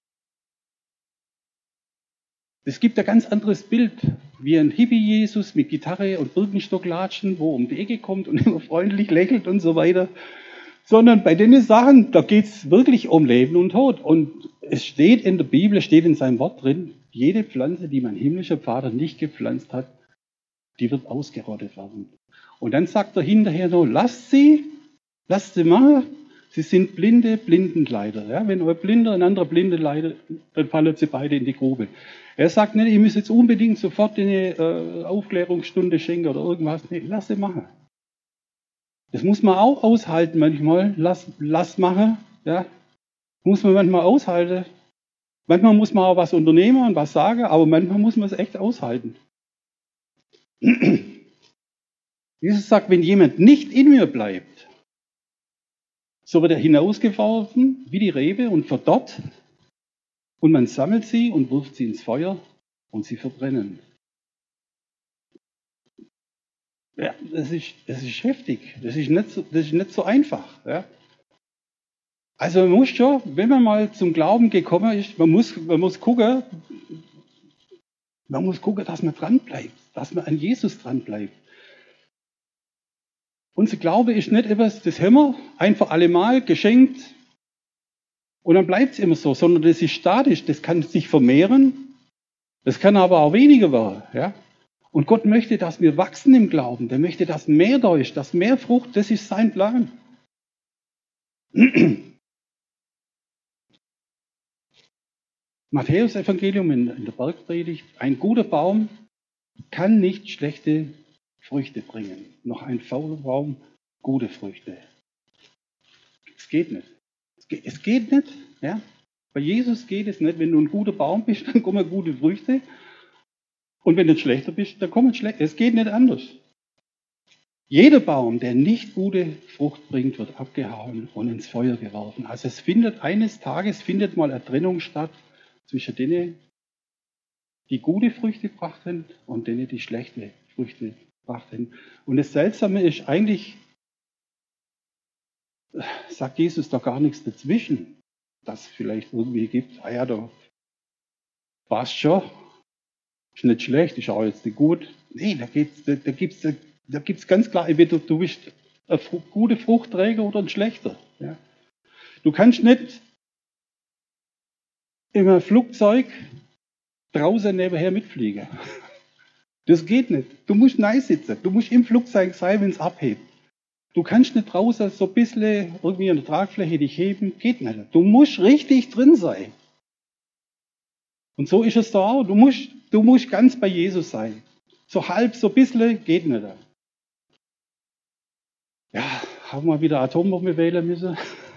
Es gibt ein ganz anderes Bild, wie ein Hippie-Jesus mit Gitarre und Birkenstock-Latschen, wo um die Ecke kommt und immer freundlich lächelt und so weiter. Sondern bei den Sachen, da geht es wirklich um Leben und Tod. Und es steht in der Bibel, es steht in seinem Wort drin, jede Pflanze, die mein himmlischer Vater nicht gepflanzt hat, die wird ausgerottet werden. Und dann sagt er hinterher noch, lasst sie, lasst sie machen. Sie sind blinde Blindenkleider. Ja, wenn euer Blinder ein anderer Blinde leidet, dann fallen sie beide in die Grube. Er sagt nicht, ihr müsst jetzt unbedingt sofort eine äh, Aufklärungsstunde schenken oder irgendwas. Nee, lasst sie machen. Das muss man auch aushalten manchmal. Lass, lass machen. Ja, muss man manchmal aushalten. Manchmal muss man auch was unternehmen und was sagen, aber manchmal muss man es echt aushalten. Jesus sagt, wenn jemand nicht in mir bleibt, so wird er hinausgeworfen wie die Rebe und verdorrt und man sammelt sie und wirft sie ins Feuer und sie verbrennen. Ja, das ist, das ist heftig. Das ist nicht so, das ist nicht so einfach. Ja. Also man muss schon, wenn man mal zum Glauben gekommen ist, man muss, man muss gucken, man muss gucken, dass man dran bleibt, dass man an Jesus dran bleibt. Unser Glaube ist nicht etwas, das haben wir einfach allemal geschenkt und dann bleibt es immer so, sondern das ist statisch, das kann sich vermehren, das kann aber auch weniger werden. Ja. Und Gott möchte, dass wir wachsen im Glauben. Der möchte, dass mehr da ist, dass mehr Frucht, das ist sein Plan. Matthäus Evangelium in, in der Bergpredigt. Ein guter Baum kann nicht schlechte Früchte bringen. Noch ein fauler Baum gute Früchte. Es geht nicht. Es geht, es geht nicht. Ja? Bei Jesus geht es nicht. Wenn du ein guter Baum bist, dann kommen gute Früchte. Und wenn du ein schlechter bist, dann kommen schlechte. Es geht nicht anders. Jeder Baum, der nicht gute Frucht bringt, wird abgehauen und ins Feuer geworfen. Also es findet eines Tages findet mal eine Trennung statt zwischen denen, die gute Früchte brachten und denen, die schlechte Früchte brachten. Und das Seltsame ist eigentlich, sagt Jesus da gar nichts dazwischen, dass es vielleicht irgendwie gibt, ah ja, da passt schon, ist nicht schlecht, ist auch jetzt nicht gut. Nee, da, geht's, da, da gibt es da gibt's ganz klar, entweder du bist ein guter Fruchtträger oder ein schlechter. Ja. Du kannst nicht in einem Flugzeug draußen nebenher mitfliegen. Das geht nicht. Du musst nein sitzen. Du musst im Flugzeug sein, wenn es abhebt. Du kannst nicht draußen so ein bisschen irgendwie an der Tragfläche dich heben. Geht nicht. Du musst richtig drin sein. Und so ist es da auch. Du musst, du musst ganz bei Jesus sein. So halb, so ein bisschen geht nicht. Ja, haben wir wieder Atombombe wählen müssen.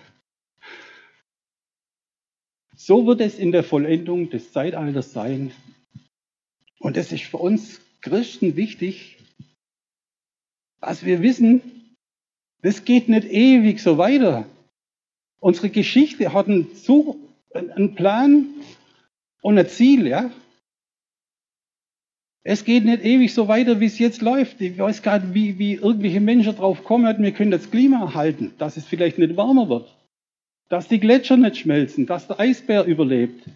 So wird es in der Vollendung des Zeitalters sein. Und es ist für uns Christen wichtig, dass wir wissen, das geht nicht ewig so weiter. Unsere Geschichte hat einen, Zug, einen Plan und ein Ziel. Ja? Es geht nicht ewig so weiter, wie es jetzt läuft. Ich weiß gar nicht, wie, wie irgendwelche Menschen drauf kommen, wir können das Klima halten, dass es vielleicht nicht wärmer wird, dass die Gletscher nicht schmelzen, dass der Eisbär überlebt.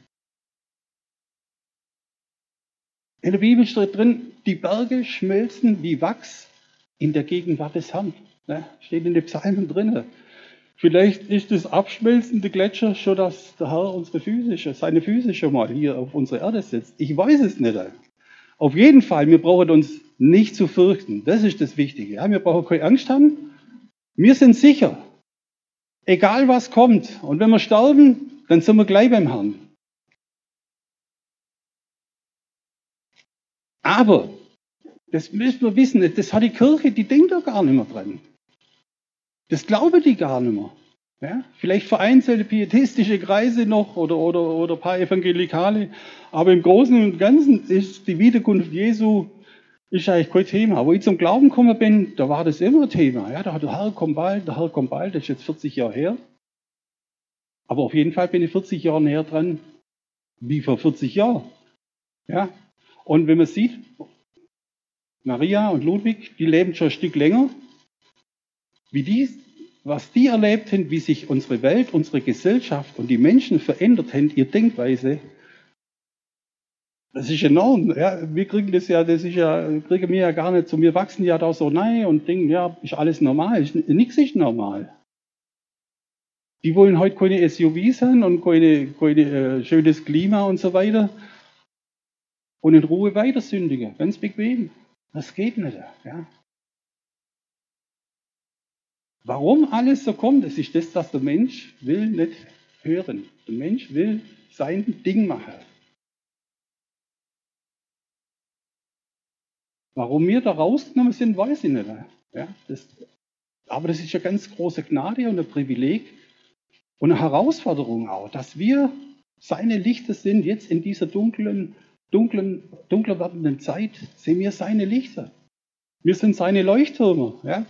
In der Bibel steht drin, die Berge schmelzen wie Wachs in der Gegenwart des Herrn. Ja, steht in den Psalmen drin. Vielleicht ist das Abschmelzen der Gletscher schon, dass der Herr unsere Füße, seine Füße schon mal hier auf unsere Erde setzt. Ich weiß es nicht. Auf jeden Fall, wir brauchen uns nicht zu fürchten. Das ist das Wichtige. Ja, wir brauchen keine Angst haben. Wir sind sicher. Egal was kommt. Und wenn wir sterben, dann sind wir gleich beim Herrn. Aber, das müssen wir wissen, das hat die Kirche, die denkt da gar nicht mehr dran. Das glauben die gar nicht mehr. Ja? Vielleicht vereinzelte pietistische Kreise noch oder, oder, oder ein paar Evangelikale, aber im Großen und Ganzen ist die Wiederkunft Jesu ist eigentlich kein Thema. Wo ich zum Glauben gekommen bin, da war das immer ein Thema. Ja? Da hat der Herr kommt bald, der Herr kommt bald, das ist jetzt vierzig Jahre her. Aber auf jeden Fall bin ich vierzig Jahre näher dran, wie vor vierzig Jahren. Ja? Und wenn man sieht, Maria und Ludwig, die leben schon ein Stück länger, wie die, was die erlebt haben, wie sich unsere Welt, unsere Gesellschaft und die Menschen verändert haben, ihre Denkweise, das ist enorm. Ja, wir kriegen das ja, das ist ja, kriegen wir ja gar nicht so. Wir wachsen ja da so rein und denken, ja, ist alles normal. Ist, nichts ist normal. Die wollen heute keine S U Vs haben und keine, keine äh, schönes Klima und so weiter. Und in Ruhe weiter sündigen. Ganz bequem. Das geht nicht. Ja. Warum alles so kommt, das ist das, dass der Mensch will nicht hören. Der Mensch will sein Ding machen. Warum wir da rausgenommen sind, weiß ich nicht. Ja, das, aber das ist eine ganz große Gnade und ein Privileg und eine Herausforderung auch, dass wir seine Lichter sind. Jetzt in dieser dunklen, dunklen, dunkler werdenden Zeit sind wir seine Lichter. Wir sind seine Leuchttürme. Ja.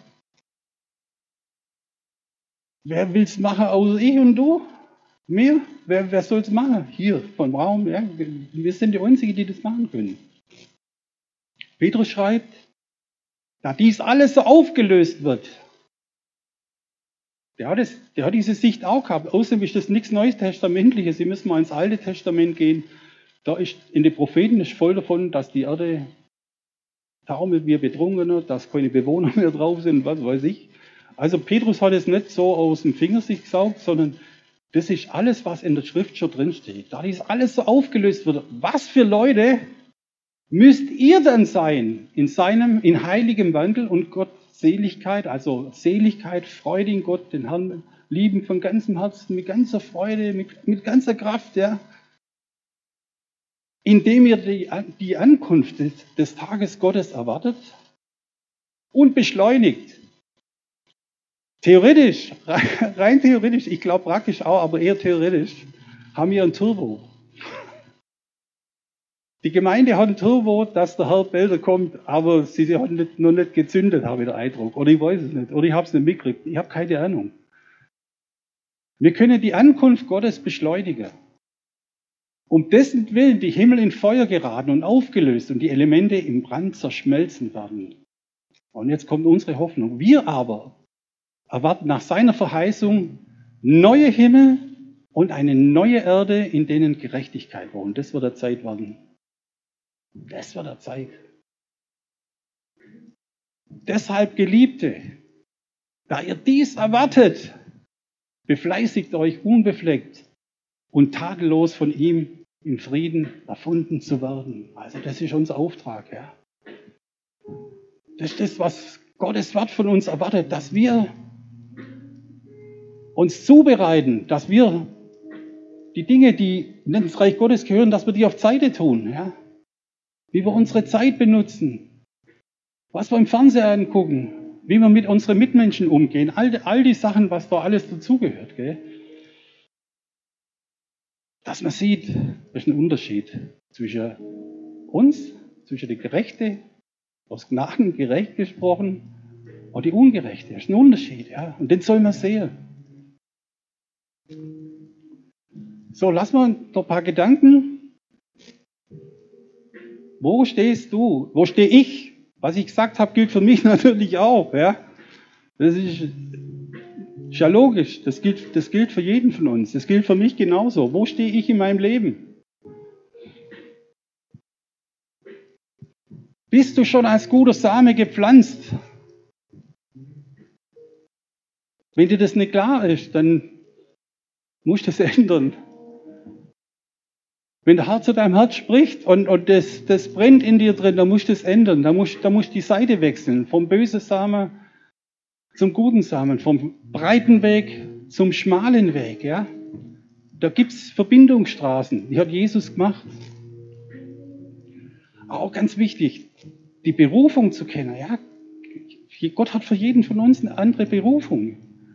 Wer will es machen außer ich und du? Mir? Wer, wer soll es machen? Hier vom Raum. Ja? Wir sind die Einzigen, die das machen können. Petrus schreibt, Da dies alles so aufgelöst wird. Der hat, es, der hat diese Sicht auch gehabt. Außerdem ist das nichts Neues Testamentliches. Sie müssen mal ins Alte Testament gehen. Da ist in den Propheten ist voll davon, dass die Erde taumelt wie betrunkener, dass keine Bewohner mehr drauf sind, was weiß ich. Also Petrus hat es nicht so aus dem Finger sich gesaugt, sondern das ist alles, was in der Schrift schon drinsteht. Da dies alles so aufgelöst wird. Was für Leute müsst ihr dann sein in seinem, in heiligem Wandel und Gottseligkeit, also Seligkeit, Freude in Gott, den Herrn lieben von ganzem Herzen, mit ganzer Freude, mit, mit ganzer Kraft, ja. Indem ihr die, die Ankunft des, des Tages Gottes erwartet und beschleunigt. Theoretisch, rein theoretisch, ich glaube praktisch auch, aber eher theoretisch, haben wir ein Turbo. Die Gemeinde hat ein Turbo, dass der Herr bälder kommt, aber sie, sie hat nicht, noch nicht gezündet, habe ich den Eindruck. Oder ich weiß es nicht. Oder ich habe es nicht mitgekriegt. Ich habe keine Ahnung. Wir können die Ankunft Gottes beschleunigen. Um dessen Willen die Himmel in Feuer geraten und aufgelöst und die Elemente im Brand zerschmelzen werden. Und jetzt kommt unsere Hoffnung. Wir aber erwarten nach seiner Verheißung neue Himmel und eine neue Erde, in denen Gerechtigkeit wohnt. Das wird der Zeit werden. Das wird der Zeit. Deshalb, Geliebte, da ihr dies erwartet, befleißigt euch unbefleckt und tadellos von ihm im Frieden erfunden zu werden. Also das ist unser Auftrag. Ja. Das ist das, was Gottes Wort von uns erwartet, dass wir uns zubereiten, dass wir die Dinge, die ins Reich Gottes gehören, dass wir die auf Seite tun. Ja. Wie wir unsere Zeit benutzen, was wir im Fernseher angucken, wie wir mit unseren Mitmenschen umgehen, all, all die Sachen, was da alles dazugehört. Gell? Dass man sieht, das ist ein Unterschied zwischen uns, zwischen der Gerechte, aus Gnaden gerecht gesprochen, und die Ungerechte. Das ist ein Unterschied. Ja? Und den soll man sehen. So, lassen wir noch ein paar Gedanken. Wo stehst du? Wo stehe ich? Was ich gesagt habe, gilt für mich natürlich auch. Ja? Das ist, ist ja logisch. Das gilt, das gilt für jeden von uns. Das gilt für mich genauso. Wo stehe ich in meinem Leben? Bist du schon als guter Same gepflanzt? Wenn dir das nicht klar ist, dann musst du das ändern. Wenn der Herr zu deinem Herz spricht und, und das, das brennt in dir drin, dann musst du das ändern. Da musst, da musst du die Seite wechseln. Vom bösen Samen zum guten Samen. Vom breiten Weg zum schmalen Weg. Ja? Da gibt es Verbindungsstraßen. Die hat Jesus gemacht. Auch ganz wichtig, die Berufung zu kennen. Ja? Gott hat für jeden von uns eine andere Berufung.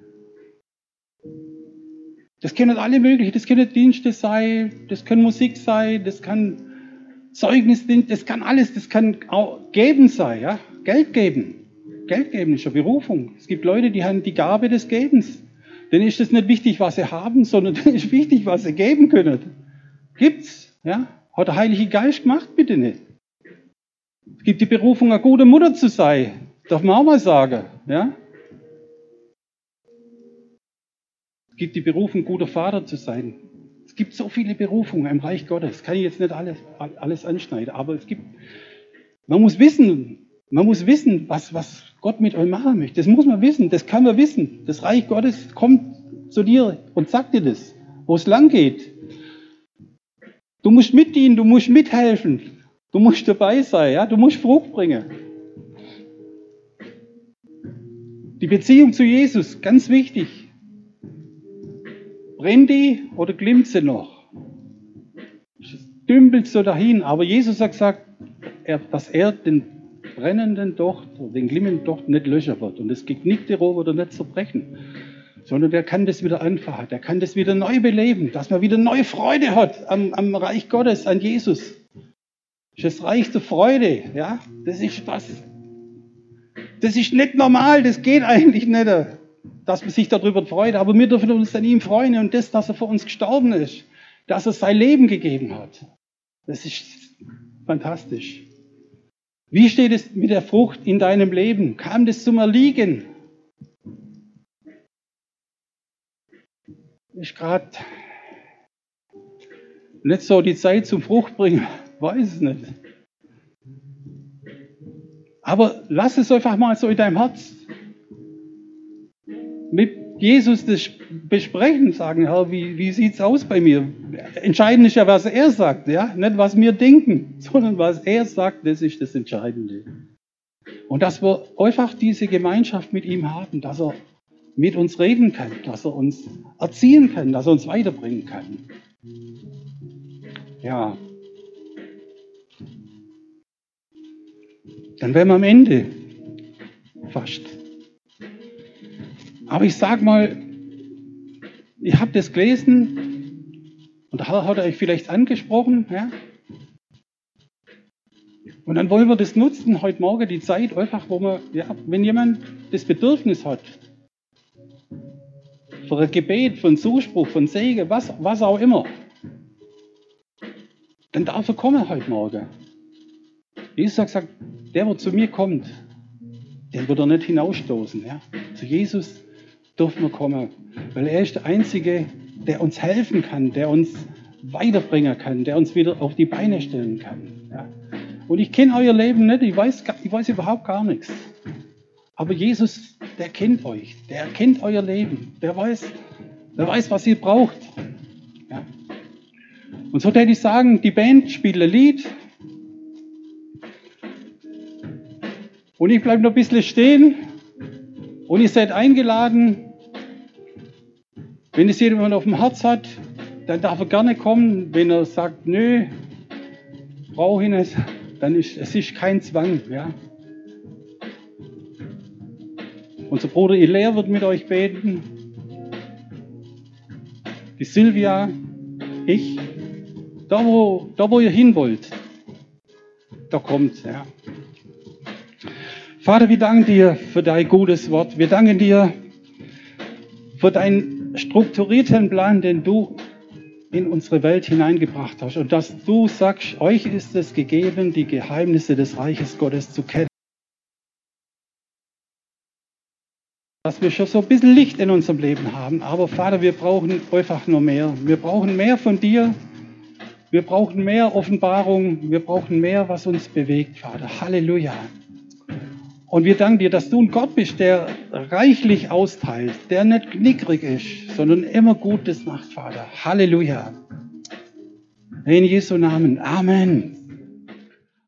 Das können alle möglichen, das können Dienste sein, das kann Musik sein, das kann Zeugnisdienst, das kann alles, das kann auch Geben sein, ja? Geld geben. Geld geben ist eine Berufung. Es gibt Leute, die haben die Gabe des Gebens. Denen ist es nicht wichtig, was sie haben, sondern denen ist wichtig, was sie geben können. Gibt's, ja? Hat der Heilige Geist gemacht, bitte nicht. Es gibt die Berufung, eine gute Mutter zu sein. Darf man auch mal sagen, ja? Es gibt die Berufung, ein guter Vater zu sein. Es gibt so viele Berufungen im Reich Gottes. Kann ich jetzt nicht alles, alles anschneiden, aber es gibt, man muss wissen, man muss wissen, was, was Gott mit euch machen möchte. Das muss man wissen, das kann man wissen. Das Reich Gottes kommt zu dir und sagt dir das, wo es lang geht. Du musst mitdienen, du musst mithelfen, du musst dabei sein, ja? Du musst Frucht bringen. Die Beziehung zu Jesus, ganz wichtig. Brennt die oder glimmt sie noch? Dümpelt so dahin. Aber Jesus hat gesagt, dass er den brennenden Docht, den glimmenden Docht nicht löschen wird. Und das geknickte Rohr wird er nicht zerbrechen. Sondern der kann das wieder anfachen. Der kann das wieder neu beleben. Dass man wieder neue Freude hat am, am Reich Gottes, an Jesus. Das ist das Reich der Freude. Ja? Das ist was. Das ist nicht normal. Das geht eigentlich nicht. Dass man sich darüber freut, aber wir dürfen uns an ihm freuen und das, dass er für uns gestorben ist, dass er sein Leben gegeben hat. Das ist fantastisch. Wie steht es mit der Frucht in deinem Leben? Kam das zum Erliegen? Ist gerade nicht so die Zeit zum Fruchtbringen, weiß es nicht. Aber lass es einfach mal so in deinem Herz mit Jesus das besprechen, sagen, Herr, wie, wie sieht es aus bei mir? Entscheidend ist ja, was er sagt, ja, nicht was wir denken, sondern was er sagt, das ist das Entscheidende. Und dass wir einfach diese Gemeinschaft mit ihm haben, dass er mit uns reden kann, dass er uns erziehen kann, dass er uns weiterbringen kann. Ja. Dann wären wir am Ende. Fast. Aber ich sag mal, ihr habt es gelesen und der Herr hat euch vielleicht angesprochen, ja? Und dann wollen wir das nutzen, heute Morgen die Zeit einfach, wo man, ja, wenn jemand das Bedürfnis hat, für ein Gebet, für einen Zuspruch, für einen Segen, was, was auch immer, dann darf er kommen heute Morgen. Jesus hat gesagt, der, der zu mir kommt, den wird er nicht hinausstoßen. Ja? Zu Jesus dürfen wir kommen, weil er ist der Einzige, der uns helfen kann, der uns weiterbringen kann, der uns wieder auf die Beine stellen kann. Ja? Und ich kenne euer Leben nicht, ich weiß, ich weiß überhaupt gar nichts. Aber Jesus, der kennt euch, der kennt euer Leben, der weiß, der weiß, was ihr braucht. Ja? Und so würde ich sagen, die Band spielt ein Lied und ich bleibe noch ein bisschen stehen und ihr seid eingeladen. Wenn es jemand auf dem Herz hat, dann darf er gerne kommen. Wenn er sagt, nö, brauche ich nicht, dann ist es ist kein Zwang. Ja? Unser Bruder Hilaire wird mit euch beten. Die Silvia, ich. Da wo, da, wo ihr hin wollt, da kommt's. Ja. Vater, wir danken dir für dein gutes Wort. Wir danken dir für deinen strukturierten Plan, den du in unsere Welt hineingebracht hast. Und dass du sagst, euch ist es gegeben, die Geheimnisse des Reiches Gottes zu kennen. Dass wir schon so ein bisschen Licht in unserem Leben haben. Aber Vater, wir brauchen einfach nur mehr. Wir brauchen mehr von dir. Wir brauchen mehr Offenbarung. Wir brauchen mehr, was uns bewegt, Vater. Halleluja. Und wir danken dir, dass du ein Gott bist, der reichlich austeilt, der nicht knickrig ist, sondern immer Gutes macht, Vater. Halleluja. In Jesu Namen. Amen.